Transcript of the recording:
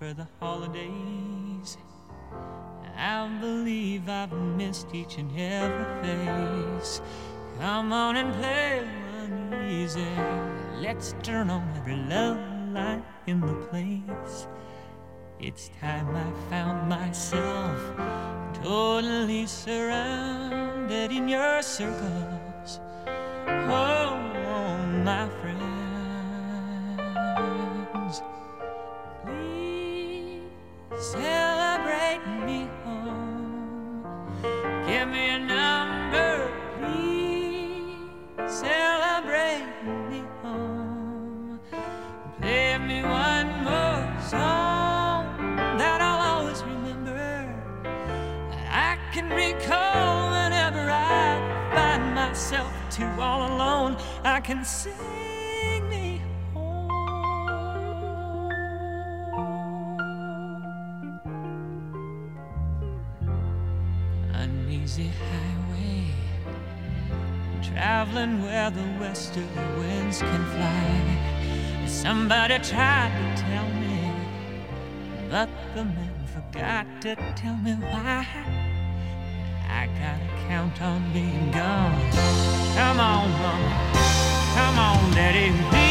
for the holidays. I believe I've missed each and every face. Come on and play uneasy. Let's turn on every love light in the place. It's time I found myself totally surrounded in your circles. Oh, my friends, please celebrate me home. Give me a number, please celebrate me home. Play me one more song that I'll always remember, that I can recall whenever I find myself too all alone. I can sing me home. Uneasy highway, traveling where the westerly winds can fly. Somebody tried to tell me, but the man forgot to tell me why. I gotta count on being gone. Come on, mama, come on, daddy.